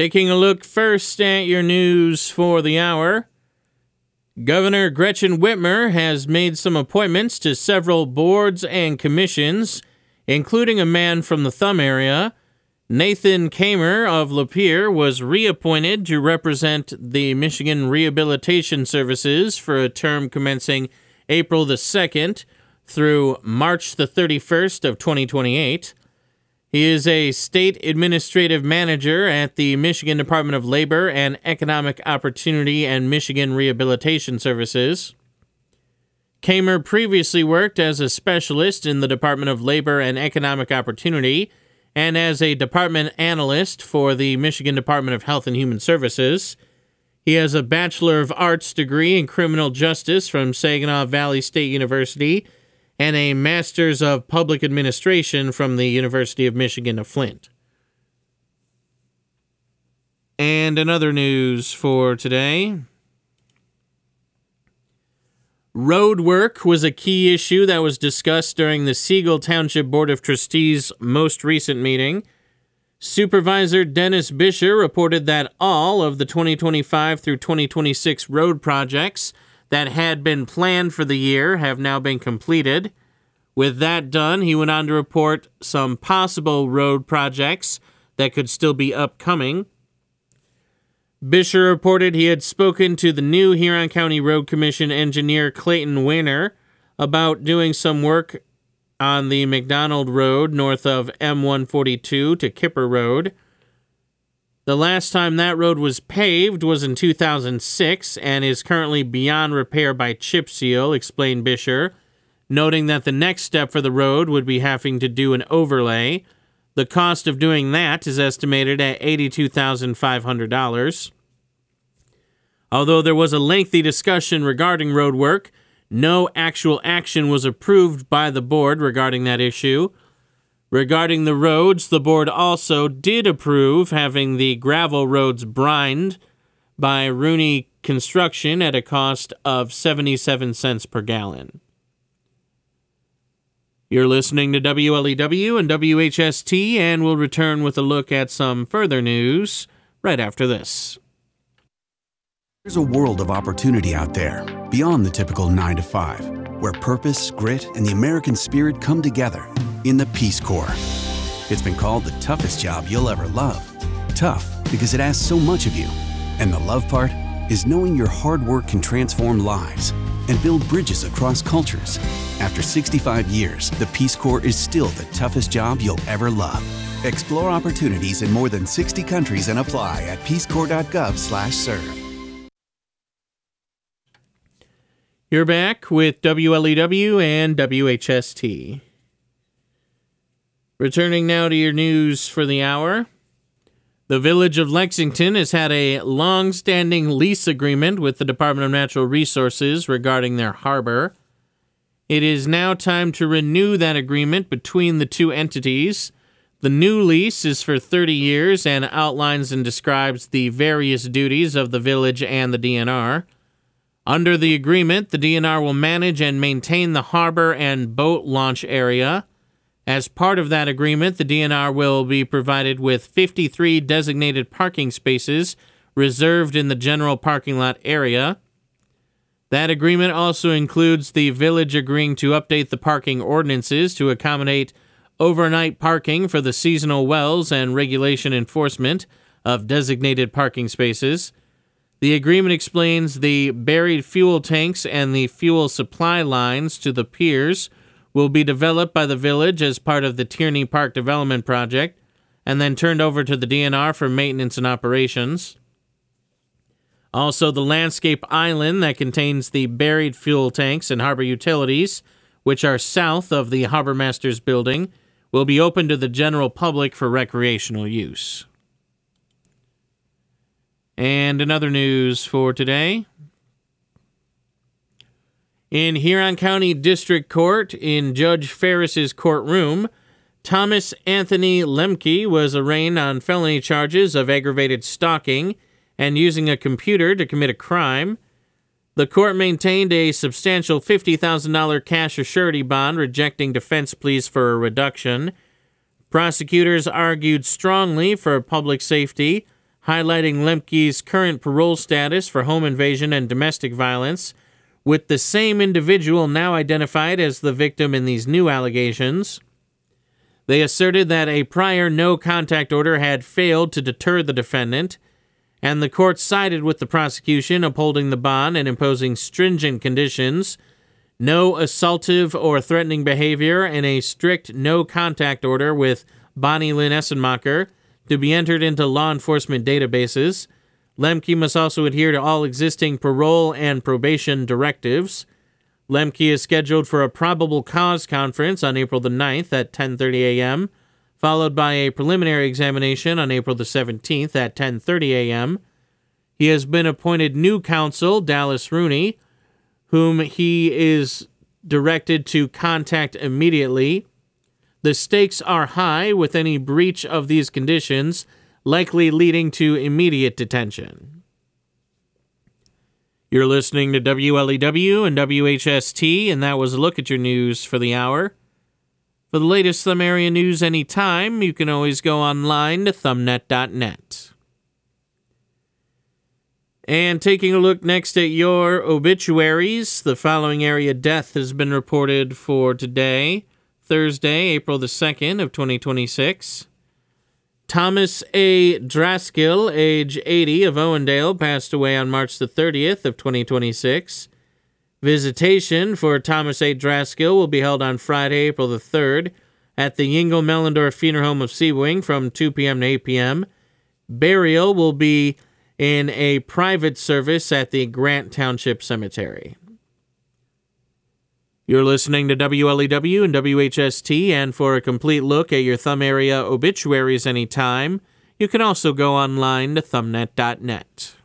Taking a look first at your news for the hour. Governor Gretchen Whitmer has made some appointments to several boards and commissions, including a man from the Thumb area. Nathan Kamer of Lapeer was reappointed to represent the Michigan Rehabilitation Services for a term commencing April the 2nd through March the 31st of 2028. He is a state administrative manager at the Michigan Department of Labor and Economic Opportunity and Michigan Rehabilitation Services. Kamer previously worked as a specialist in the Department of Labor and Economic Opportunity and as a department analyst for the Michigan Department of Health and Human Services. He has a Bachelor of Arts degree in Criminal Justice from Saginaw Valley State University and a Master's of Public Administration from the University of Michigan of Flint. And another news for today. Road work was a key issue that was discussed during the Siegel Township Board of Trustees' most recent meeting. Supervisor Dennis Bisher reported that all of the 2025 through 2026 road projects that had been planned for the year have now been completed. With that done, he went on to report some possible road projects that could still be upcoming. Bisher reported he had spoken to the new Huron County Road Commission engineer Clayton Weiner about doing some work on the McDonald Road north of M142 to Kipper Road. The last time that road was paved was in 2006 and is currently beyond repair by chip seal, explained Bisher, noting that the next step for the road would be having to do an overlay. The cost of doing that is estimated at $82,500. Although there was a lengthy discussion regarding road work, no actual action was approved by the board regarding that issue. Regarding the roads, the board also did approve having the gravel roads brined by Rooney Construction at a cost of 77 cents per gallon. You're listening to WLEW and WHST, and we'll return with a look at some further news right after this. There's a world of opportunity out there, beyond the typical 9 to 5, where purpose, grit, and the American spirit come together in the Peace Corps. It's been called the toughest job you'll ever love. Tough because it asks so much of you. And the love part is knowing your hard work can transform lives and build bridges across cultures. After 65 years, the Peace Corps is still the toughest job you'll ever love. Explore opportunities in more than 60 countries and apply at peacecorps.gov/serve. You're back with WLEW and WHST. Returning now to your news for the hour. The Village of Lexington has had a long-standing lease agreement with the Department of Natural Resources regarding their harbor. It is now time to renew that agreement between the two entities. The new lease is for 30 years and outlines and describes the various duties of the village and the DNR. Under the agreement, the DNR will manage and maintain the harbor and boat launch area. As part of that agreement, the DNR will be provided with 53 designated parking spaces reserved in the general parking lot area. That agreement also includes the village agreeing to update the parking ordinances to accommodate overnight parking for the seasonal wells and regulation enforcement of designated parking spaces. The agreement explains the buried fuel tanks and the fuel supply lines to the piers will be developed by the village as part of the Tierney Park Development Project and then turned over to the DNR for maintenance and operations. Also, the landscape island that contains the buried fuel tanks and harbor utilities, which are south of the Harbor Master's building, will be open to the general public for recreational use. And another news for today. In Huron County District Court, in Judge Ferris's courtroom, Thomas Anthony Lemke was arraigned on felony charges of aggravated stalking and using a computer to commit a crime. The court maintained a substantial $50,000 cash or surety bond, rejecting defense pleas for a reduction. Prosecutors argued strongly for public safety. highlighting Lemke's current parole status for home invasion and domestic violence, with the same individual now identified as the victim in these new allegations. They asserted that a prior no-contact order had failed to deter the defendant, and the court sided with the prosecution, upholding the bond and imposing stringent conditions, no assaultive or threatening behavior, and a strict no-contact order with Bonnie Lynn Essenmacher to be entered into law enforcement databases. Lemke must also adhere to all existing parole and probation directives. Lemke is scheduled for a probable cause conference on April the 9th at 10:30 a.m., followed by a preliminary examination on April the 17th at 10:30 a.m. He has been appointed new counsel, Dallas Rooney, whom he is directed to contact immediately. The stakes are high, with any breach of these conditions likely leading to immediate detention. You're listening to WLEW and WHST, and that was a look at your news for the hour. For the latest Thumb Area news anytime, you can always go online to thumbnet.net. And taking a look next at your obituaries, the following area death has been reported for today, Thursday, April the 2nd of 2026. Thomas A. Draskill, age 80, of Owendale, passed away on March the 30th of 2026. Visitation for Thomas A. Draskill will be held on Friday, April the 3rd, at the Yingle Mellendorf Funeral Home of Sebring from 2 p.m. to 8 p.m. Burial will be in a private service at the Grant Township Cemetery. You're listening to WLEW and WHST, and for a complete look at your Thumb Area obituaries anytime, you can also go online to thumbnet.net.